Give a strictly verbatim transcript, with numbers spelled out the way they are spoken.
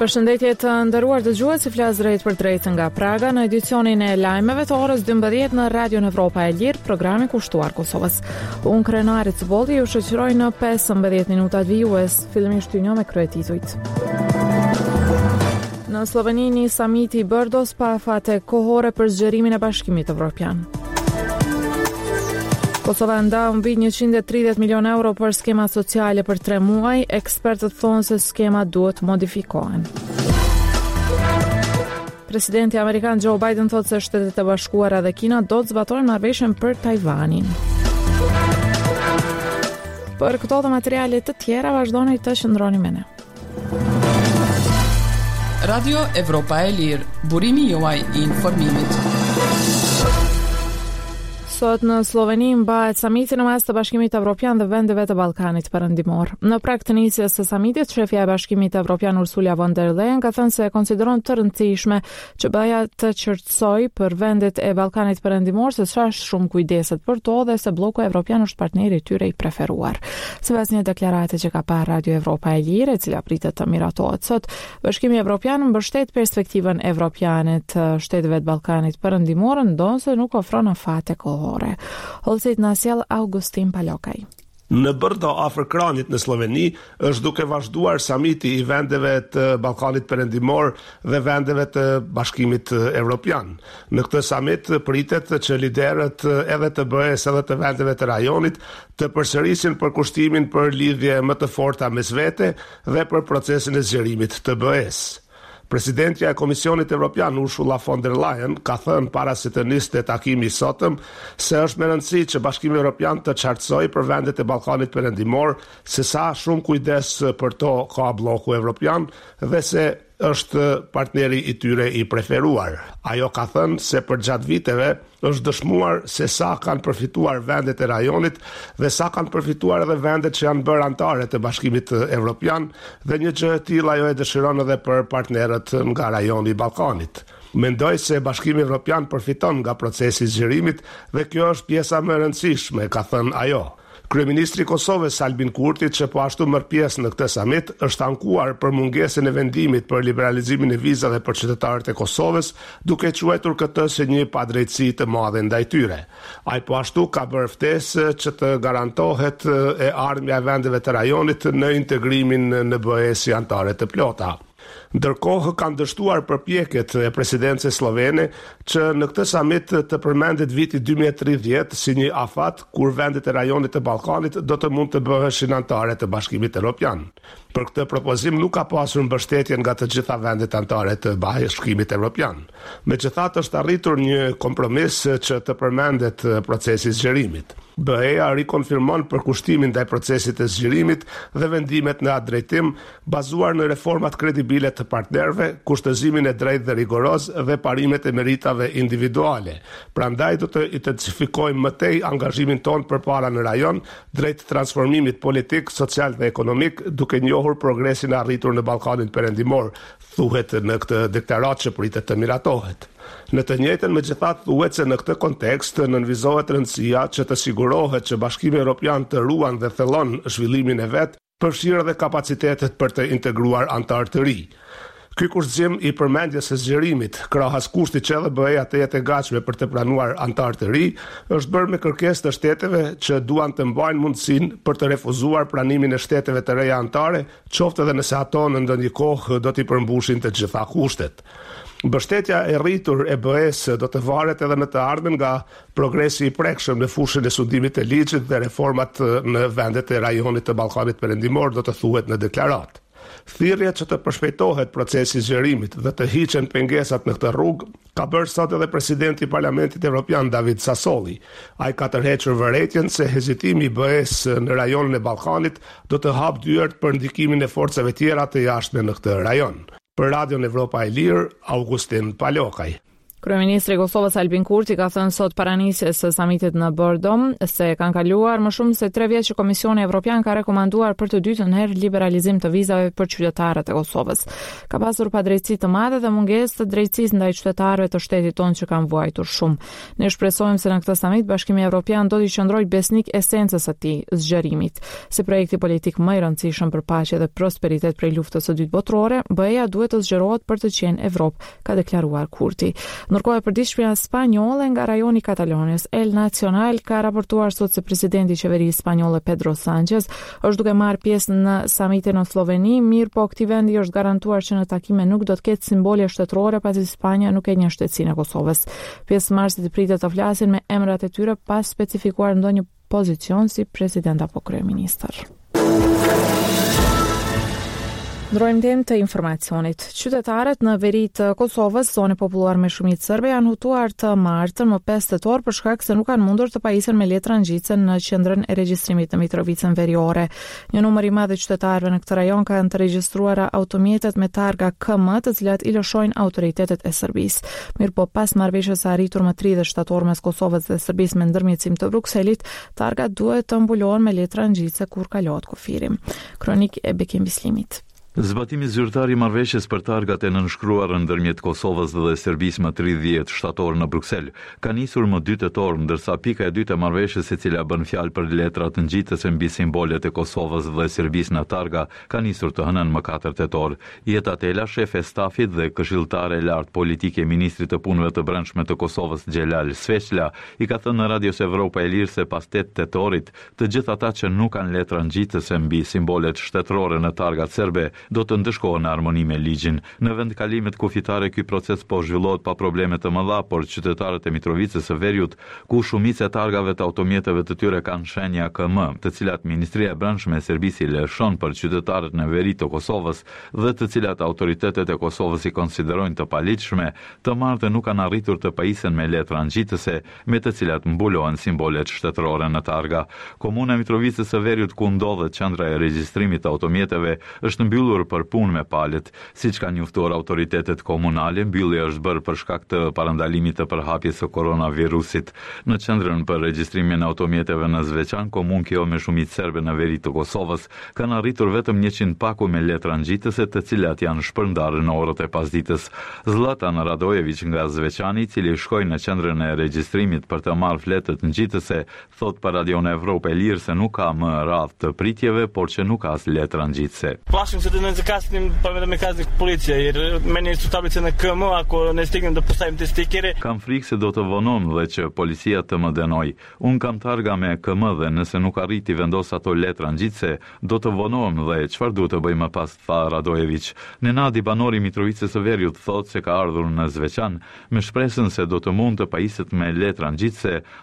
Përshëndetje të nderuar dëgjues, si flas drejt për drejt nga Praga në edicionin e lajmeve të orës dymbëdhjetë në Radio Evropa e Lirë, programi kushtuar Kosovës. Unë Krenari Cbolli ju shoqëroj në pesëmbëdhjetë minutat vijues, fillimisht një me kryetitujt. Në Sloveni një samiti i Bërdos pa afate kohore për zgjerimin e Bashkimit Evropian. Kosova nda mbi njëqind e tridhjetë milion euro për skema sociale për tre muaj, ekspertët thonë se skema duhet modifikohen. Presidenti Amerikan Joe Biden thotë se Shtetet e Bashkuara dhe Kina do të zbatojnë marrëveshjen për Tajvanin. Për këto dhe materiale të tjera vazhdoni të qëndroni me ne. Radio Evropa e Lirë, burimi juaj i informimit. Sot në Sloveni mbahet samiti në mes të Bashkimit Evropian dhe vendeve të Ballkanit Perëndimor. Në prag të nisjes së samitit, shefja e Bashkimit Evropian Ursula von der Leyen ka thënë se konsideron të rëndësishme që B E A të qartësojë për vendet e Ballkanit Perëndimor se ka shumë kujdeset për to dhe se bloku evropian është partneri i tyre i preferuar. Sipas një deklarate që ka parë Radio Evropa e Lirë, e cila pritet të miratohet sot, Bashkimi Evropian mbështet perspektivën evropiane të shteteve të Ballkanit Perëndimor, ndonse nuk ofron afate kohore. Holcit na sjell Augustin Palokaj. Në Brdo afër Kranjit në Sloveni është duke vazhduar samiti i vendeve të Ballkanit Perëndimor dhe vendeve të Bashkimit Evropian. Në këtë samit pritet që liderët edhe të B E-s edhe të vendeve të rajonit të përsërisin për kushtimin për lidhje më të forta mes vete dhe për procesin e zgjerimit të B E-s. Presidentja e Komisionit Evropian Ursula von der Leyen ka thënë para se të niste takimi i sotëm se është me rëndësi që Bashkimi Evropian të qartësojë për vendet e Ballkanit Perëndimor se sa shumë kujdes për to ka bloku evropian dhe se është partneri i tyre i preferuar. Ajo ka thënë se për gjatë viteve është dëshmuar se sa kanë përfituar vendet e rajonit dhe sa kanë përfituar edhe vendet që janë bërë anëtare të Bashkimit Evropian dhe një gjë e tillë ajo e dëshiron edhe për partnerët nga rajoni i Ballkanit. Mendoj se Bashkimi Evropian përfiton nga procesi i zgjerimit dhe kjo është pjesa më e rëndësishme, ka thënë ajo. Kryeministri i Kosovës Albin Kurti, që po ashtu merr pjesë në këtë samit, është ankuar për mungesën e vendimit për liberalizimin e vizave për qytetarët e Kosovës, duke quajtur këtë si një padrejtësi të madhe ndaj tyre. Ai po ashtu ka bërë ftesë që të garantohet e ardhmja e vendeve të rajonit në integrimin në B E si anëtare të plota. Ndërkohë kanë dështuar përpjekjet e presidencës slovene që në këtë samit të përmendet viti dy mijë e tridhjetë si një afat kur vendet e rajonit të Ballkanit do të mund të bëheshin anëtare të Bashkimit Evropian. Për këtë propozim nuk ka pasur mbështetje nga të gjitha vendet anëtare të Bashkimit Evropian. Megjithatë është arritur një kompromis që të përmendet procesi i zgjerimit. B E-a rikonfirmon përkushtimin ndaj procesit të zgjerimit dhe vendimet në atë drejtim bazuar në reformat kredibile të partnerëve, kushtëzimin e drejtë dhe rigoroz dhe parimet e meritave individuale. Prandaj do të intensifikojmë më tej angazhimin ton përpara në rajon drejt transformimit politik, social dhe ekonomik, duke njohur progresin e arritur në Ballkanin Perëndimor, thuhet në këtë deklaratë që pritet të miratohet. Në të njëjtën megjithatë thuhet se në këtë kontekst nënvizohet rëndësia që të sigurohet që Bashkimi Evropian të ruan dhe thellon zhvillimin e vet, përfshirë edhe kapacitetet për të integruar anëtar të ri. Ky kushtzim i përmendjes së zgjerimit, krahas kushtit që edhe B E-a të jetë e gatshme për të pranuar anëtar të ri, është bërë me kërkesë të shteteve që duan të mbajnë mundësinë për të refuzuar pranimin e shteteve të reja anëtare, qoftë edhe nëse ato në ndonjë kohë do t'i përmbushin të gjitha kushtet. Mbështetja e rritur e B E-s do të varet edhe në të ardhmen nga progresi i prekshëm në fushën e studimit të ligjit dhe reformat në vendet e rajonit të Ballkanit Perëndimor, do të thuhet në deklaratë. Thirrja që të përshpejtohet procesi i zgjerimit dhe të hiqen pengesat në këtë rrugë ka bërë sot edhe presidenti i Parlamentit Evropian David Sassoli. Ai ka tërhequr vërejtjen se hezitimi i B E-s në rajonin e Ballkanit do të hapë dyert për ndikimin e forcave tjera të jashtme në këtë rajon. Për Radio Evropa e Lirë, Augustin Palokaj. Kryeministri i Kosovës Albin Kurti ka thënë sot paranisjes së samitit në Bordeaux se kanë kaluar më shumë se tre vjet që Komisioni Evropian ka rekomanduar për të dytën herë liberalizim të vizave për qytetarët e Kosovës. Ka pasur padrejtësi të madhe dhe mungesë të drejtësisë ndaj qytetarëve të shtetit tonë që kanë vuajtur shumë. Ne shpresojmë se në këtë samit Bashkimi Evropian do të qëndrojë besnik esencës së tij, zgjerimit. Si projekti politik më i rëndësishëm për paqe dhe prosperitet prej luftës së dytë botërore, B E-ja duhet të zgjerohet për të qenë Evropë, ka deklaruar Kurti. Ndërkohë e përditshmja spanjolle nga rajoni i Katalonias, El Nacional ka raportuar sot se presidenti i qeverisë spanjolle Pedro Sánchez është duke marrë pjesë në samitin në Sloveni, mirë po këtij vendi është garantuar që në takime nuk do të ketë simbole shtetërore pasi Spanja nuk e njeh shtetësinë e Kosovës. Pjesëmarrësit pritet të flasin me emrat e tyre pa specifikuar ndonjë pozicion si president apo kryeministër. Ndrojmë temë të informacionit. Qytetarët në veri të Kosovës, zonë populluar me shumicë serbe, janë hutuar të martën më pesë tetor për shkak se nuk kanë mundur të pajisen me letra ngjitse në qendrën e regjistrimit në Mitrovicën Veriore. Një numër i madh i qytetarëve në këtë rajon kanë të regjistruara automjetet me targa K M, të cilat i lëshojnë autoritetet e Serbisë. Mirëpo pas marrëveshjes së arritur më tridhjetë shtator mes Kosovës dhe Serbisë me ndërmjetësim të Brukselit, targat duhet të mbulohen me letra ngjitse kur kalohet kufiri. Kronik e Bekim Bislimit. Zbatimi zyrtar i marrëveshjes për targat e nënshkruara ndërmjet Kosovës dhe Serbisë më tridhjetë shtator në Bruksel ka nisur më dy tetor, ndërsa pika e dytë e marrëveshjes, e cila bën fjalë për letrat ngjitëse mbi simbolet e Kosovës dhe Serbisë në targa, ka nisur të hënën më katër tetor. Jeta Tela, shef e stafit dhe këshilltare e lartë politike e ministrit të punëve të brendshme të Kosovës Xhelal Sveçla, i ka thënë në Radios Evropa e Lirë se pas tetë tetorit, të gjithë ata që nuk kanë letra ngjitëse mbi simbolet shtetërore në targat serbe do të ndëshkohen në harmoni me ligjin. Në vend kalimet kufitare, ky proces po zhvillohet pa probleme të mëdha, por qytetarët e Mitrovicës së Veriut, ku shumica e targave të automjeteve të tyre kanë shenja K M, të cilat Ministria e Brendshme e Serbisë lëshon për qytetarët në veri të Kosovës dhe të cilat autoritetet e Kosovës i konsiderojnë të paligjshme, të martën nuk kanë arritur të pajisen me letra ngjitëse, me të cilat mbulohen simbolet shtetërore në targa. Komuna e Mitrovicës së Veriut, ku ndodhet qendra e regjistrimit të automjeteve, është mbyllur për punë me palët, siç kanë njoftuar autoritetet komunale. Mbyllja është bërë për shkak të parandalimit të përhapjes së koronavirusit. Në qendrën për regjistrimin e automjeteve në Zveçan, komunë kjo me shumicë serbe në veri të Kosovës, kanë arritur vetëm njëqind paku me letra ngjitëse, të cilat janë shpërndarë në orët e pasdites. Zlatan Radojević nga Zveçani, i cili shkoi në qendrën e regjistrimit për të marrë fletët ngjitëse, thot për Radion Evropa e Lirë se nuk ka më radhë të pritjeve, por që nuk ka as letra ngjitëse. Ne zakasnim pa me kazni policia, jer meni su tablice në K M, ako ne stignem da postavim te stikere. Kam frikë se do të vonon dhe që policia të më denoj. Unë kam targa me K M dhe nëse nuk arriti vendos ato letra ngjitse, do të vonohem dhe çfarë duhet të bëj më pas, tha Radojević. Nenadi, banori i Mitrovicës së Veriut, thotë se ka ardhur në Zveçan me shpresën se do të mund të pajiset me letra ngjitse